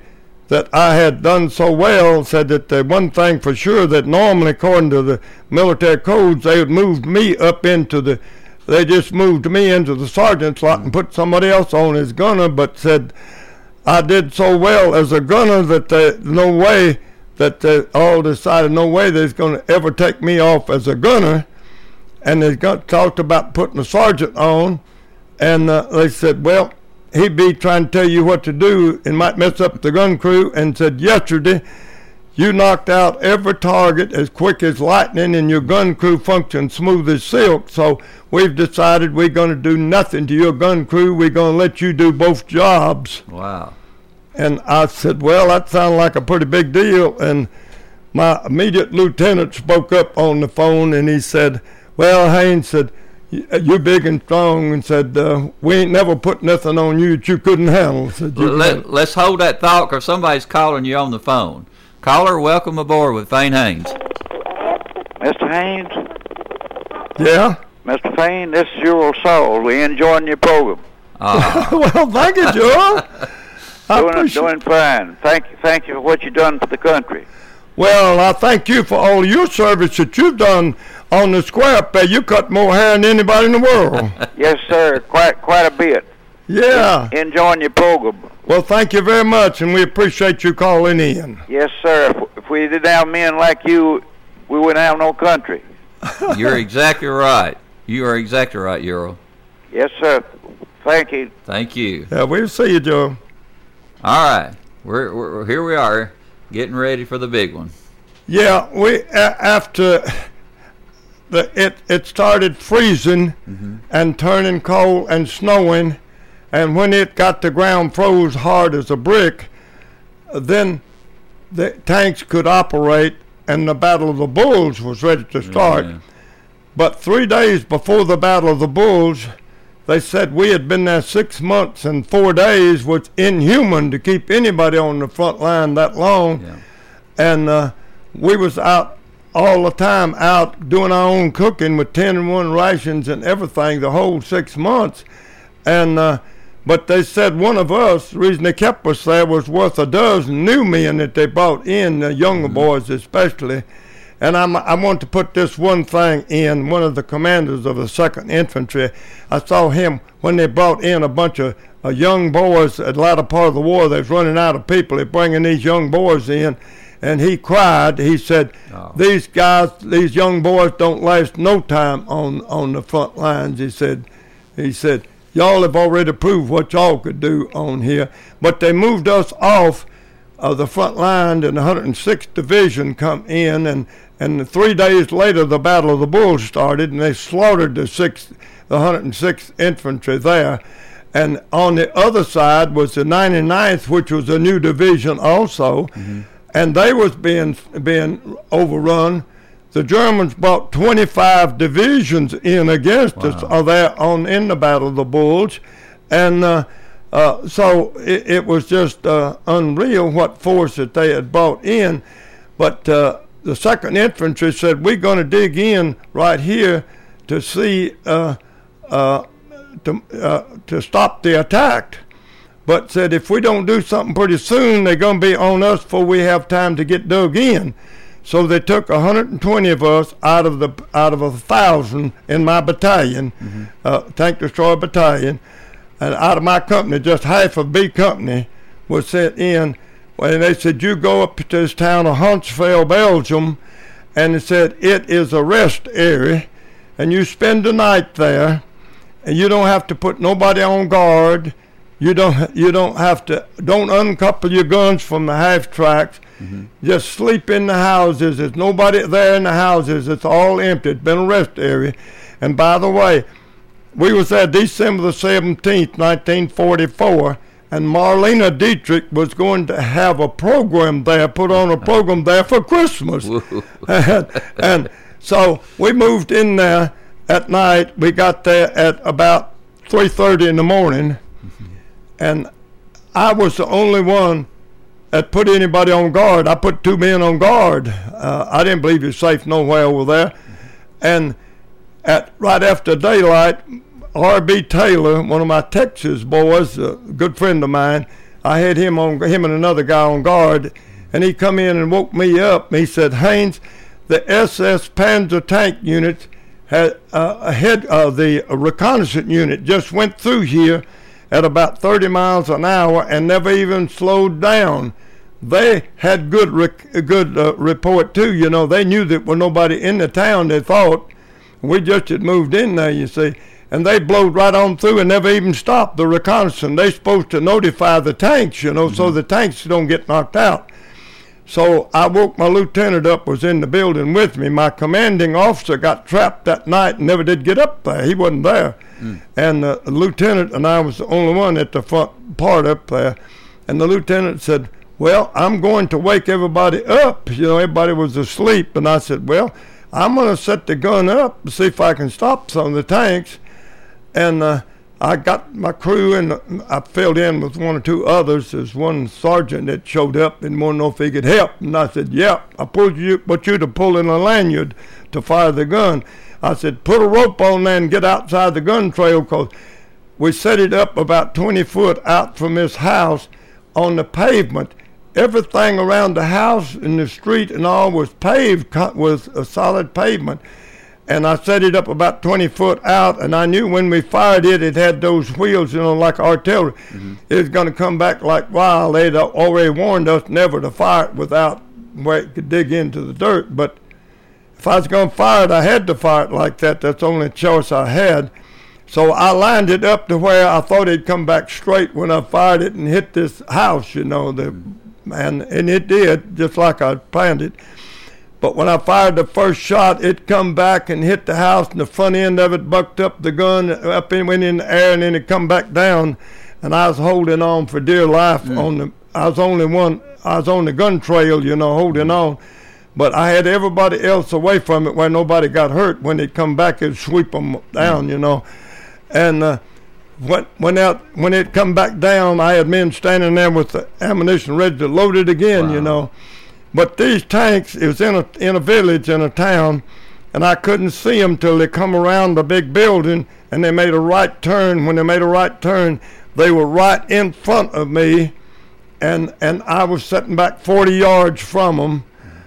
that I had done so well, said that the one thing for sure that normally, according to the military codes, they had moved me up into they just moved me into the sergeant's lot and put somebody else on as gunner, but said I did so well as a gunner that no way that they all decided no way they's going to ever take me off as a gunner, and they talked about putting a sergeant on, and they said, well, he'd be trying to tell you what to do and might mess up the gun crew, and said, yesterday you knocked out every target as quick as lightning, and your gun crew functioned smooth as silk, so we've decided we're going to do nothing to your gun crew. We're going to let you do both jobs. Wow. And I said, well, that sounded like a pretty big deal. And my immediate lieutenant spoke up on the phone, and he said, well, Haynes said, you're big and strong, and said, we ain't never put nothing on you that you couldn't handle. Said, let's hold that thought, because somebody's calling you on the phone. Caller, welcome aboard with Fane Haynes. Mr. Haynes? Yeah? Mr. Fane, this is your soul. We enjoying your program. Well, thank you, Joe. Doing fine. Thank you for what you've done for the country. Well, I thank you for all your service that you've done on the square up there. You cut more hair than anybody in the world. Yes, sir. Quite a bit. Yeah. Enjoying your program. Well, thank you very much, and we appreciate you calling in. Yes, sir. If we didn't have men like you, we wouldn't have no country. You're exactly right. You are exactly right, Euro. Yes, sir. Thank you. Thank you. Yeah, we'll see you, Joe. All right. We're here we are, getting ready for the big one. Yeah, after it started freezing and turning cold and snowing, and when it got the ground froze hard as a brick, then the tanks could operate, and the Battle of the Bulge was ready to start. Yeah. But 3 days before the Battle of the Bulge, they said we had been there 6 months, and 4 days was inhuman to keep anybody on the front line that long. Yeah. And we was out all the time, out doing our own cooking with 10-1 rations and everything the whole 6 months. And but they said one of us, the reason they kept us there was worth a dozen new men that they brought in, the younger boys especially. And I want to put this one thing in. One of the commanders of the 2nd Infantry, I saw him when they brought in a bunch of young boys at the latter part of the war. They was running out of people. They're bringing these young boys in, and he cried. He said, these guys, these young boys don't last no time on the front lines. He said, y'all have already proved what y'all could do on here. But they moved us off the front line, and the 106th Division come in, and 3 days later the Battle of the Bulge started, and they slaughtered the 106th Infantry there. And on the other side was the 99th, which was a new division also, and they was being overrun. The Germans brought 25 divisions in against us there in the Battle of the Bulge, and so it was just unreal what force that they had brought in. But the 2nd Infantry said, we're going to dig in right here to see to stop the attack. But said if we don't do something pretty soon, they're going to be on us before we have time to get dug in. So they took 120 of us out of 1,000 in my battalion, tank destroyer battalion, and out of my company, just half of B Company was sent in. And they said, you go up to this town of Huntsville, Belgium, and they said it is a rest area, and you spend the night there, and you don't have to put nobody on guard. You don't uncouple your guns from the half tracks. Just sleep in the houses. There's nobody there in the houses. It's all empty. It's been a rest area. And by the way, we was there December the 17th, 1944, and Marlene Dietrich was going to have a program there, put on a program there for Christmas. and so we moved in there at night. We got there at about 3:30 in the morning, and I was the only one that put anybody on guard. I put 2 men on guard. I didn't believe you're safe nowhere over there. And right after daylight, R.B. Taylor, one of my Texas boys, a good friend of mine, I had him and another guy on guard, and he come in and woke me up. He said, Haynes, the SS Panzer tank unit had the reconnaissance unit just went through here at about 30 miles an hour and never even slowed down. They had good report too. You know, they knew that was nobody in the town. They thought we just had moved in there, you see, and they blowed right on through and never even stopped the reconnaissance. They're supposed to notify the tanks, you know, so the tanks don't get knocked out. So I woke my lieutenant up, was in the building with me. My commanding officer got trapped that night and never did get up there. He wasn't there. And the lieutenant and I was the only one at the front part up there. And the lieutenant said, well, I'm going to wake everybody up. You know, everybody was asleep. And I said, well, I'm going to set the gun up and see if I can stop some of the tanks. And I got my crew, and I filled in with one or two others. There's one sergeant that showed up and wanted to know if he could help. And I said, yeah, I put you to pull in a lanyard to fire the gun. I said, put a rope on there and get outside the gun trail, because we set it up about 20 foot out from this house on the pavement. Everything around the house and the street and all was paved with a solid pavement. And I set it up about 20 foot out, and I knew when we fired it, it had those wheels, you know, like artillery. It was going to come back like wild. They'd already warned us never to fire it without where it could dig into the dirt. But if I was going to fire it, I had to fire it like that. That's the only choice I had. So I lined it up to where I thought it'd come back straight when I fired it and hit this house, you know, and it did, just like I planned it. But when I fired the first shot, it come back and hit the house, and the front end of it bucked up the gun, went in the air, and then it come back down. And I was holding on for dear life. I was on the gun trail, you know, holding on. But I had everybody else away from it where nobody got hurt. When it come back, it'd sweep them down, you know. And when it come back down, I had men standing there with the ammunition ready to load it again, you know. But these tanks, it was in a village, in a town, and I couldn't see them till they come around the big building, and they made a right turn. When they made a right turn, they were right in front of me, and I was sitting back 40 yards from them.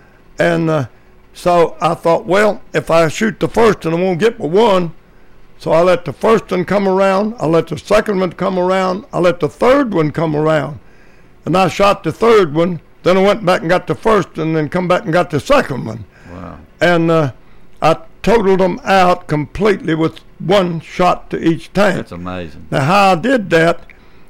And so I thought, well, if I shoot the first one, I won't get but one. So I let the first one come around, I let the second one come around, I let the third one come around. And I shot the third one. Then I went back and got the first, and then come back and got the second one. Wow. And I totaled them out completely with one shot to each tank. That's amazing. Now, how I did that,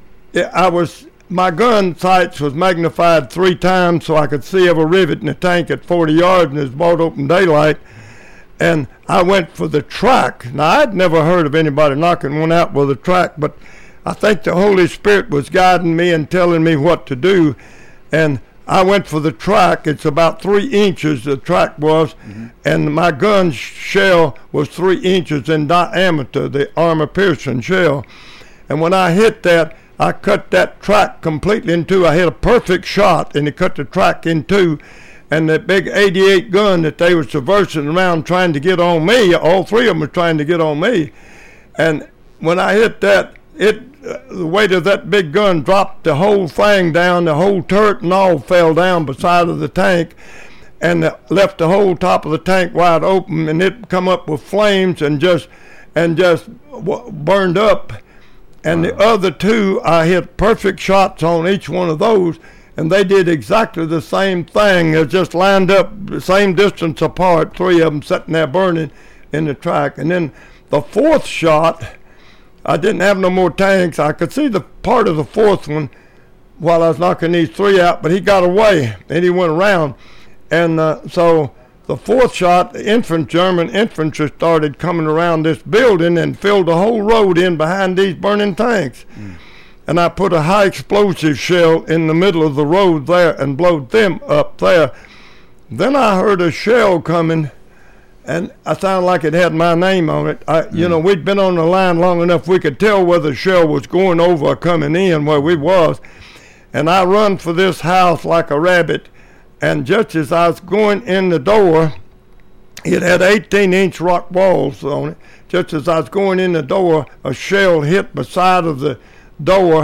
my gun sights was magnified 3 times so I could see every rivet in the tank at 40 yards, and it's broad open daylight. And I went for the track. Now, I'd never heard of anybody knocking one out with a track, but I think the Holy Spirit was guiding me and telling me what to do. And I went for the track. It's about 3 inches, the track was, and my gun shell was 3 inches in diameter, the armor-piercing shell. And when I hit that, I cut that track completely in two. I hit a perfect shot, and it cut the track in two. And that big 88 gun that they were traversing around trying to get on me, all 3 of them were trying to get on me. And when I hit that, the weight of that big gun dropped the whole thing down. The whole turret and all fell down beside of the tank, and left the whole top of the tank wide open, and it come up with flames and just burned up. And the other 2, I hit perfect shots on each one of those, and they did exactly the same thing. They just lined up the same distance apart, 3 of them sitting there burning in the track. And then the 4th shot, I didn't have no more tanks. I could see the part of the 4th one while I was knocking these 3 out, but he got away and he went around. And so the 4th shot, the German infantry started coming around this building and filled the whole road in behind these burning tanks. And I put a high explosive shell in the middle of the road there and blowed them up there. Then I heard a shell coming, and I sounded like it had my name on it. You know, we'd been on the line long enough we could tell whether the shell was going over or coming in where we was. And I run for this house like a rabbit, and just as I was going in the door, it had 18-inch rock walls on it. Just as I was going in the door, a shell hit beside of the door,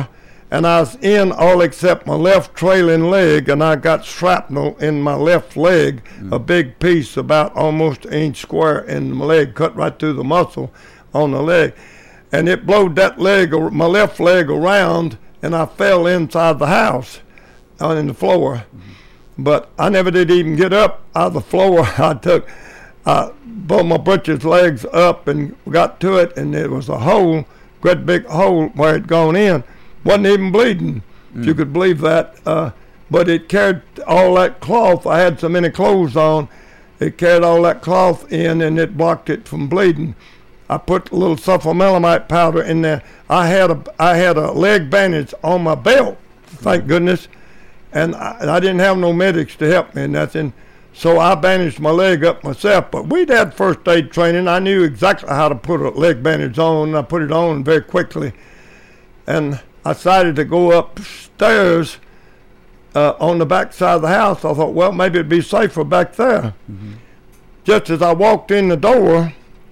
and I was in all except my left trailing leg, and I got shrapnel in my left leg, a big piece about almost an inch square in my leg, cut right through the muscle on the leg. And it blowed that leg, my left leg around, and I fell inside the house on the floor. But I never did even get up out of the floor. I took both my britches legs up and got to it, and there was a hole, great big hole where it gone in. Wasn't even bleeding, if you could believe that. But it carried all that cloth. I had so many clothes on. It carried all that cloth in, and it blocked it from bleeding. I put a little sulfamelamide powder in there. I had a leg bandage on my belt, thank goodness, and I didn't have no medics to help me or nothing. So I bandaged my leg up myself. But we'd had first aid training. I knew exactly how to put a leg bandage on, and I put it on very quickly. And I decided to go upstairs on the back side of the house. I thought, well, maybe it'd be safer back there. Just as I walked in the door,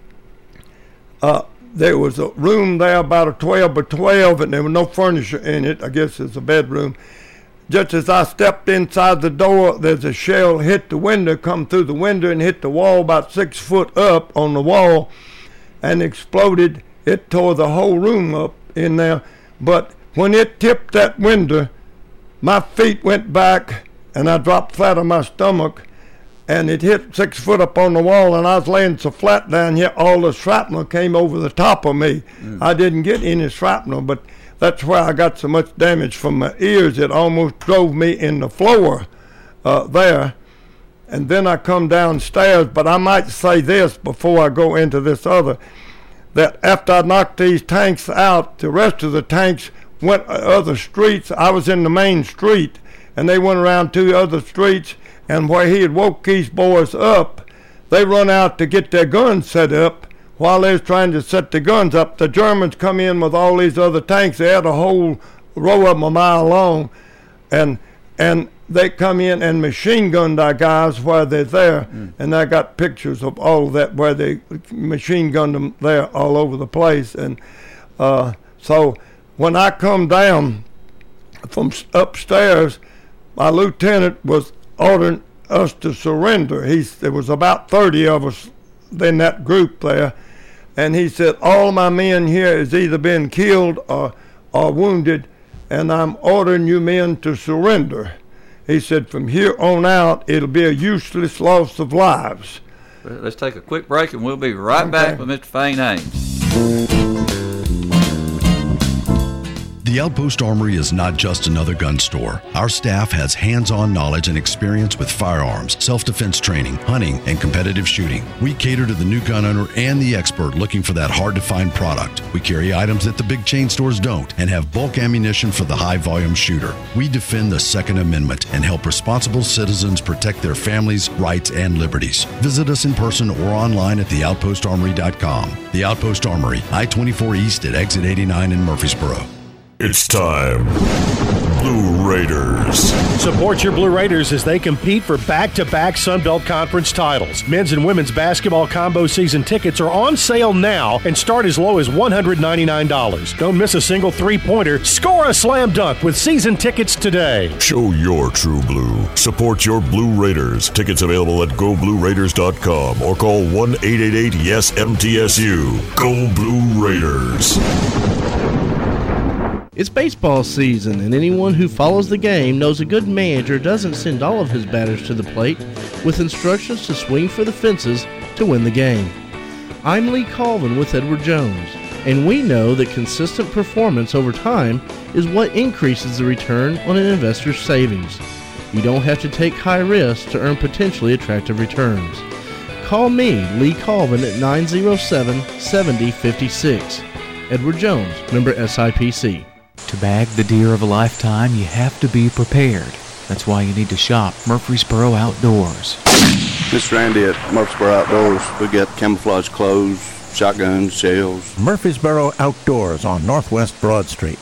there was a room there about a 12 by 12, and there was no furniture in it. I guess it's a bedroom. Just as I stepped inside the door, there's a shell hit the window, come through the window and hit the wall about 6 foot up on the wall and exploded. It tore the whole room up in there. But when it tipped that window, my feet went back and I dropped flat on my stomach, and it hit 6 foot up on the wall, and I was laying so flat down here, all the shrapnel came over the top of me. I didn't get any shrapnel, but that's where I got so much damage from my ears. It almost drove me in the floor there. And then I come downstairs, but I might say this before I go into this other, that after I knocked these tanks out, the rest of the tanks went other streets. I was in the main street, and they went around 2 other streets, and where he had woke these boys up, they run out to get their guns set up. While they was trying to set the guns up, the Germans come in with all these other tanks. They had a whole row of them a mile long, and they come in and machine gunned our guys while they're there. And I got pictures of all of that where they machine gunned them there all over the place. And so when I come down from upstairs, my lieutenant was ordering us to surrender. There was about 30 of us in that group there, and he said, all my men here has either been killed or wounded, and I'm ordering you men to surrender. He said, from here on out, it'll be a useless loss of lives. Let's take a quick break, and we'll be right back with Mr. Fane Haynes. The Outpost Armory is not just another gun store. Our staff has hands-on knowledge and experience with firearms, self-defense training, hunting, and competitive shooting. We cater to the new gun owner and the expert looking for that hard-to-find product. We carry items that the big chain stores don't and have bulk ammunition for the high-volume shooter. We defend the Second Amendment and help responsible citizens protect their families, rights, and liberties. Visit us in person or online at theoutpostarmory.com. The Outpost Armory, I-24 East at Exit 89 in Murfreesboro. It's time. Blue Raiders. Support your Blue Raiders as they compete for back-to-back Sun Belt Conference titles. Men's and women's basketball combo season tickets are on sale now and start as low as $199. Don't miss a single three-pointer. Score a slam dunk with season tickets today. Show your true blue. Support your Blue Raiders. Tickets available at GoBlueRaiders.com or call 1-888-YES-MTSU. Go Blue Raiders. It's baseball season, and anyone who follows the game knows a good manager doesn't send all of his batters to the plate with instructions to swing for the fences to win the game. I'm Lee Colvin with Edward Jones, and we know that consistent performance over time is what increases the return on an investor's savings. You don't have to take high risks to earn potentially attractive returns. Call me, Lee Colvin, at 907-7056. Edward Jones, member SIPC. To bag the deer of a lifetime, you have to be prepared. That's why you need to shop Murfreesboro Outdoors. This is Randy at Murfreesboro Outdoors. We get camouflage clothes, shotguns, shells. Murfreesboro Outdoors on Northwest Broad Street.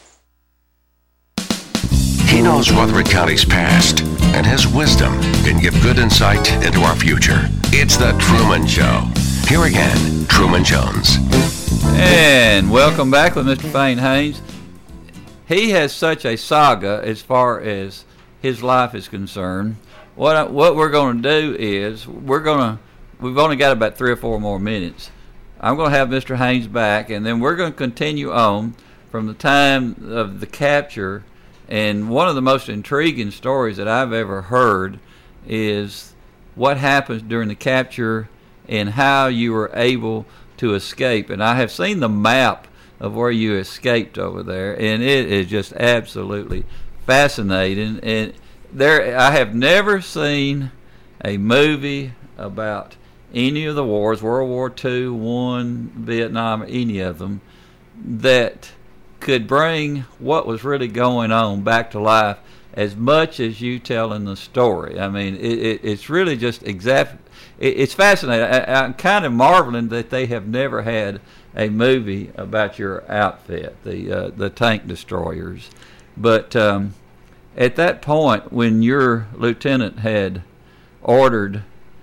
He knows Rutherford County's past, and his wisdom can give good insight into our future. It's The Truman Show. Here again, Truman Jones. And welcome back with Mr. Fane Haynes. he has such a saga as far as his life is concerned. What we're going to do is we've only got about 3 or 4 more minutes. I'm going to have Mr. Haynes back, and then we're going to continue on from the time of the capture. And one of the most intriguing stories that I've ever heard is what happens during the capture and how you were able to escape. And I have seen the map of where you escaped over there, and it is just absolutely fascinating. And I have never seen a movie about any of the wars, World War II, Vietnam, any of them, that could bring what was really going on back to life as much as you telling the story. I mean, it's really just it's fascinating. I'm kind of marveling that they have never had a movie about your outfit, the tank destroyers. But at that point, when your lieutenant had ordered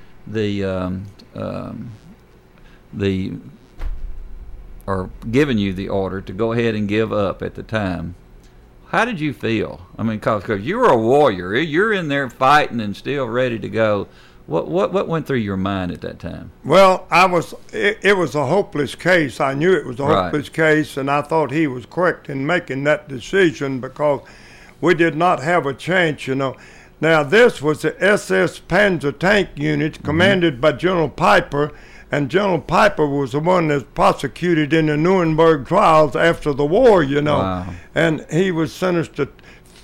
or given you the order to go ahead and give up at the time, how did you feel? I mean, because you were a warrior, you're in there fighting and still ready to go. What went through your mind at that time? Well, it was a hopeless case. I knew it was a hopeless case, and I thought he was correct in making that decision because we did not have a chance, you know. Now, this was the SS Panzer Tank Unit commanded by General Piper, and General Piper was the one that was prosecuted in the Nuremberg trials after the war, you know. Wow. And he was sentenced to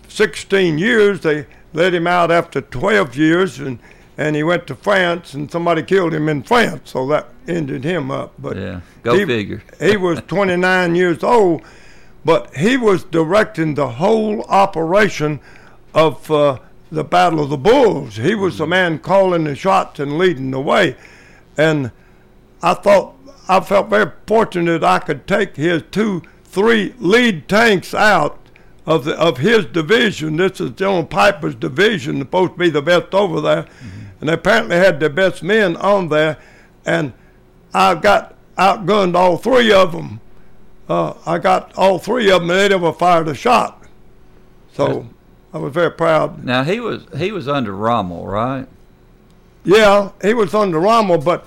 16 years. They let him out after 12 years, and he went to France, and somebody killed him in France, so that ended him up. But yeah, figure. He was 29 years old, but he was directing the whole operation of the Battle of the Bulge. He was the man calling the shots and leading the way. And I felt very fortunate I could take his 2-3 lead tanks out of his division. This is General Piper's division, supposed to be the best over there. And they apparently had the best men on there. And I got outgunned all 3 of them. I got all 3 of them, and they never fired a shot. So I was very proud. Now, he was under Rommel, right? Yeah, he was under Rommel, but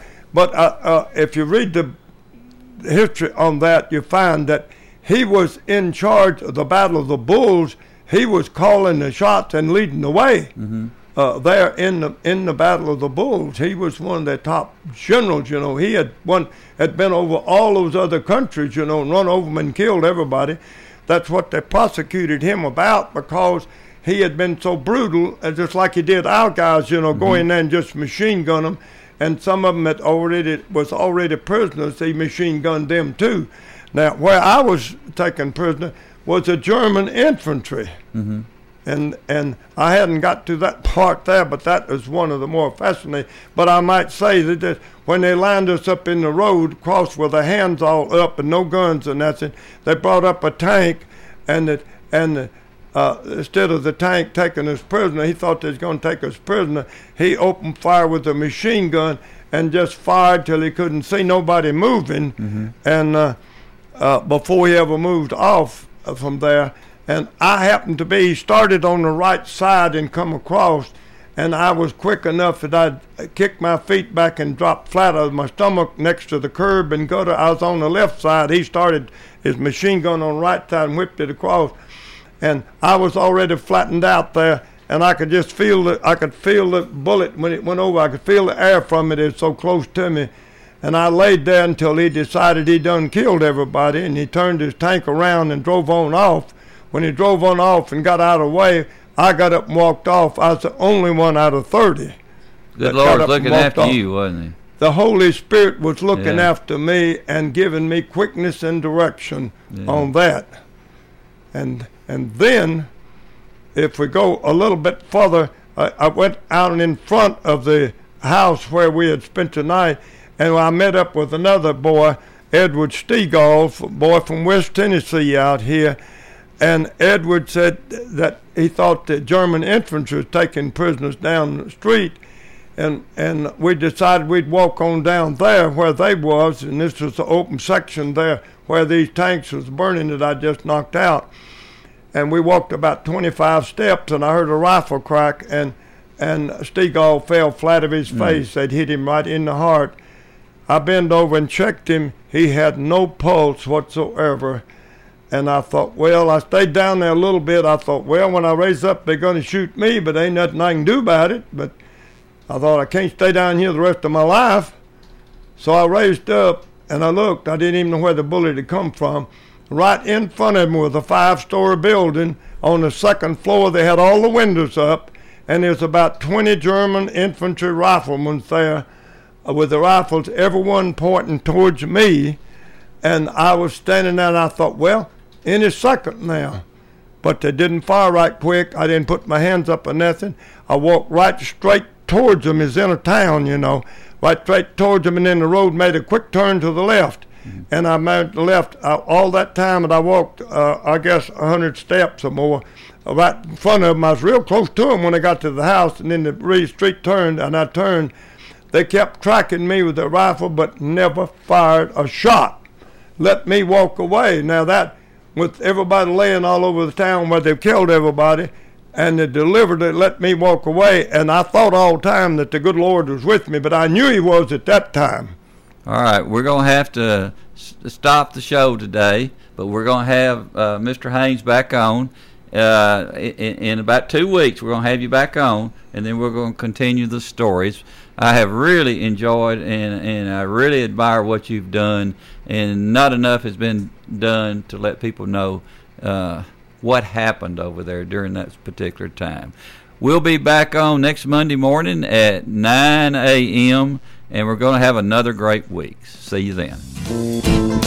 if you read the history on that, you find that he was in charge of the Battle of the Bulge. He was calling the shots and leading the way there in the Battle of the Bulge. He was one of the top generals, you know. He had been over all those other countries, you know, and run over them and killed everybody. That's what they prosecuted him about, because he had been so brutal, just like he did our guys, you know, go in there and just machine gun them. And some of them that was already prisoners, he machine gunned them too. Now, where I was taken prisoner was the German infantry. And I hadn't got to that part there, but that was one of the more fascinating. But I might say that when they lined us up in the road, crossed with their hands all up and no guns and nothing, they brought up a tank, and instead of the tank taking us prisoner, he thought they was going to take us prisoner. He opened fire with a machine gun and just fired till he couldn't see nobody moving. And before he ever moved off from there, and I happened to be started on the right side and come across, and I was quick enough that I'd kick my feet back and drop flat on my stomach next to the curb and go to. I was on the left side. He started his machine gun on the right side and whipped it across. And I was already flattened out there, and I could just feel the bullet when it went over. I could feel the air from it. It was so close to me. And I laid there until he decided he done killed everybody, and he turned his tank around and drove on off. When he drove on off and got out of the way, I got up and walked off. I was the only one out of 30. Good Lord was looking after you, wasn't he? The Holy Spirit was looking after me and giving me quickness and direction on that. And then, if we go a little bit further, I went out and in front of the house where we had spent the night, and I met up with another boy, Edward Stegall, boy from West Tennessee out here. And Edward said that he thought the German infantry was taking prisoners down the street. And we decided we'd walk on down there where they was, and this was the open section there where these tanks was burning that I just knocked out. and we walked about 25 steps, and I heard a rifle crack, and Stegall fell flat of his face. They'd hit him right in the heart. I bent over and checked him. He had no pulse whatsoever. And I thought, well, I stayed down there a little bit. I thought, well, when I raise up, they're going to shoot me, but ain't nothing I can do about it. But I thought, I can't stay down here the rest of my life. So I raised up, and I looked. I didn't even know where the bullet had come from. Right in front of me was a 5-story building. On the second floor, they had all the windows up, and there was about 20 German infantry riflemen there with the rifles, everyone pointing towards me. And I was standing there, and I thought, well, any second now. But they didn't fire right quick. I didn't put my hands up or nothing. I walked right straight towards them. It's in a town, you know, right straight towards them, and then the road made a quick turn to the left. And I made the left all that time, and I walked, I guess, 100 steps or more. Right in front of them, I was real close to them when I got to the house, and then the street turned, and I turned. They kept tracking me with their rifle, but never fired a shot. Let me walk away. Now that, with everybody laying all over the town where they've killed everybody, and they delivered it, let me walk away. And I thought all the time that the good Lord was with me, but I knew he was at that time. All right, we're going to have to stop the show today, but we're going to have Mr. Haynes back on. In about 2 weeks, we're going to have you back on, and then we're going to continue the stories. I have really enjoyed and I really admire what you've done, and not enough has been done to let people know what happened over there during that particular time. We'll be back on next Monday morning at 9 a.m., and we're going to have another great week. See you then.